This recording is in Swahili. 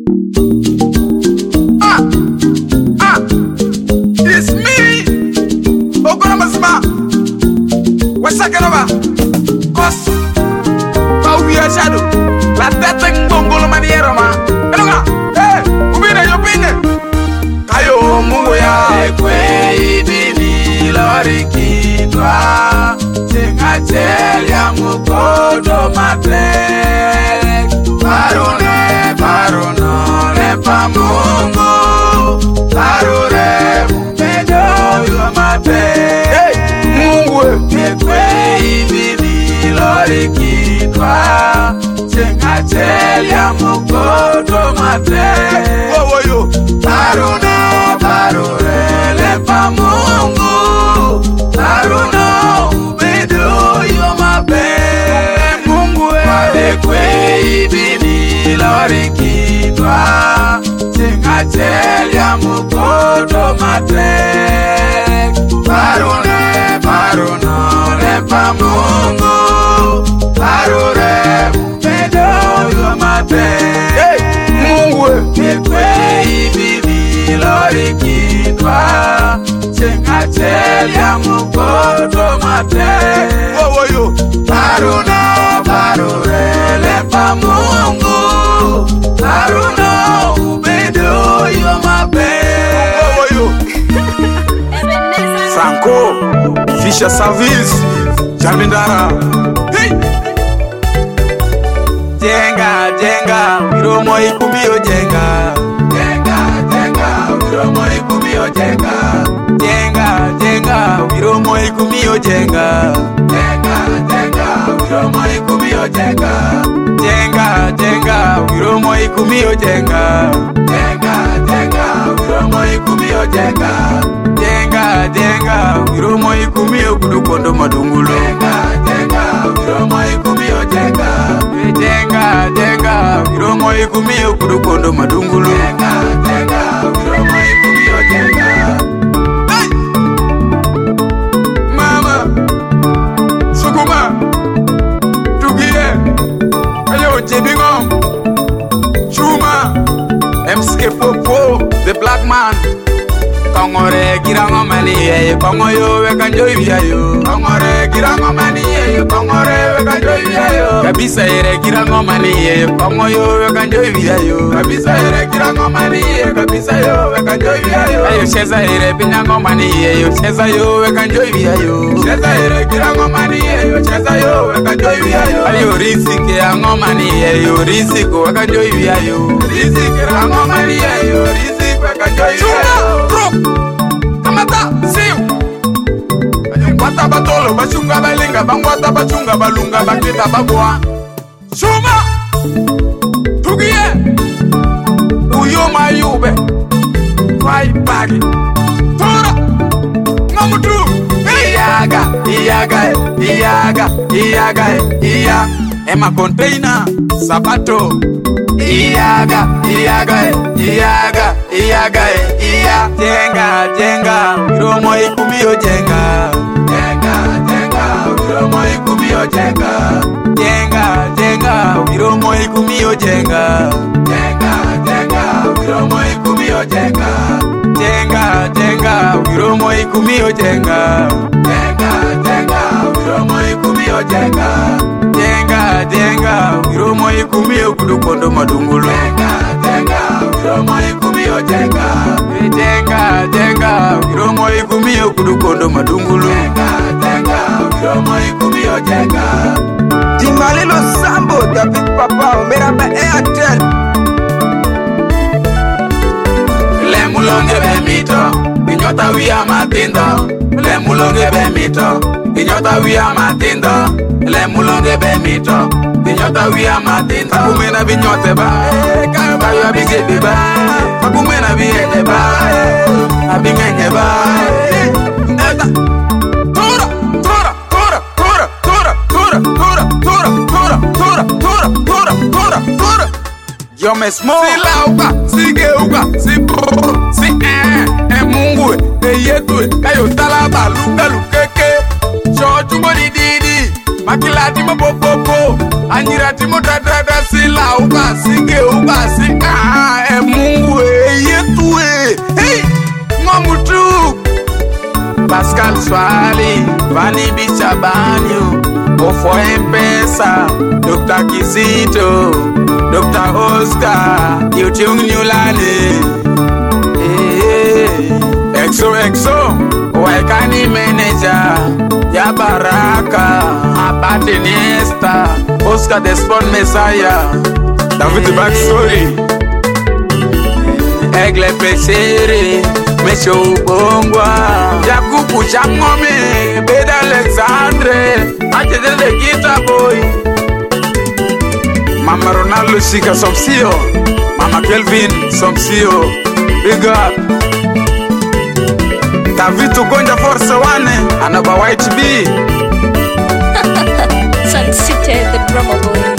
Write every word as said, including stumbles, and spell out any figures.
Ah, ah, it's me. Ogora masma. What's up, Cos. Pauia shadow. La tête en bongolo manière ma. Eloga. Eh, ubine yopine. Kayo muya ekwe ibini lori kitwa. Tenga telia mukodo matre. Parune, paruno, le pamungu. Parure, mupedo yomate. Hey, mungu ekwe ibini lori kitwa. Tenga telia mukodo matre. Oh, oh, yo. Parune, parure, le pamungu. Paruno, mupedo yomate. Mungu ekwe ibini lori kitwa. Tenga telia mukodo matre. Parune, paruno, le pamungu. Parure, mupedo yomate. Hey, Mungu ekwe ibini lori kitwa. Tenga telia mukodo matre. Oh, oh, yo. Parune, parure, le pamungu. Paruno, mupedo yomate. Oh, oh, yo. Franco, Fisher Service, Jamindara. Hey! Jenga, jenga, wiromo ikumio jenga. Jenga, jenga, wiromo ikumio jenga. Jenga, jenga, wiromo ikumio jenga. Jenga, jenga, wiromo ikumio jenga. Jenga, jenga, wiromo ikumio jenga. Jenga, jenga, wiromo ikumio jenga. Jenga, jenga, wiromo ikumio kudukondo madungulu. Jenga, jenga, wiromo ikumio jenga. Jenga, jenga, wiromo ikumio kudukondo madungulu. Jenga, jenga, wiromo ikumio jenga. Hey! Mama, sukuma, tugie, ayo jebingom, chuma, M C K Popo, the black man. Kongore kirango mani ye, kongoyo we kanjo ibiayo. Kongore kirango mani ye, kongore we kanjo ibiayo. Kabisa ere kirango mani ye, kongoyo we kanjo ibiayo. Kabisa ere kirango mani ye, kabisa yo we kanjo ibiayo. Ayo cheza ere pinyango mani ye, yo cheza yo we kanjo ibiayo. Cheza ere kirango mani ye, yo cheza yo we kanjo ibiayo. Ayo riziki yango mani ye, yo riziko we kanjo ibiayo. Riziki yango mani ye, yo riziko we kanjo ibiayo. Kamata, siu. Kwata batolo, bachunga balinga, bangwata bachunga balunga, bakita bagwa. Shuma, tugie, uyo mayube, kwai bagi. Tora, ngamutu, iyaga, iyaga, iyaga, iyaga, iya. Ema container, sapato. Iyaga, iyaga, iyaga, iyaga, iya. Jenga, jenga, wiromo ikumio jenga. Jenga, jenga, wiromo ikumio jenga. Jenga, jenga, wiromo ikumio jenga. Jenga, jenga, wiromo ikumio jenga. Jenga, jenga, wiromo ikumio jenga. Jenga, jenga, wiromo ikumio jenga. Jenga, jenga, wiromo ikumio kudukondo madungulu. Jenga, jenga, wiromo ikumio jenga. Jenga, jenga, wiromo ikumio kudukondo madungulu. Jenga, jenga, wiromo ikumio jenga. Timalilo Sambo, the big papa, Omera ba Airtel. Le mulonge be mito, inyota wia matindo. Le mulonge be mito, inyota wia matindo. Le mulonge be mito, inyota wia matindo. Kumena binyote ba, kayo abigebe ba. Kumena biede ba, abingenye ba. Eta, tora, tora, tora, tora, tora, tora, tora, tora, tora, tora, tora, tora, tora, tora. Yo me smoke. Si lauka, si geuka, si brrr, si eh, eh mungu, eh yetu, kayo talaba, luka lukeke. Chochu mo di di di, makilati mo popopo, anyirati mo da da da, si lauka, si geuka, si ah. Swali, Vani Bichabanyo, Ofo M-Pesa, Doctor Kizito, Doctor Oscar, Yutung Nyulani, eh, Exo Exo, Waikani Manager, Ya Baraka, Abate Nesta, Oscar the Spawn Messiah, David the Backstory, Egle Pesere, Mesho Bongwa, Yakubu Chamome, Beda Alexandre, Ajede the Guitar Boy, Mama Ronaldo Shika Somsio, Mama Kelvin Somsio, Big up. Kavitu Gonja Force One, Anaba White B. Sun City, the drummer boy.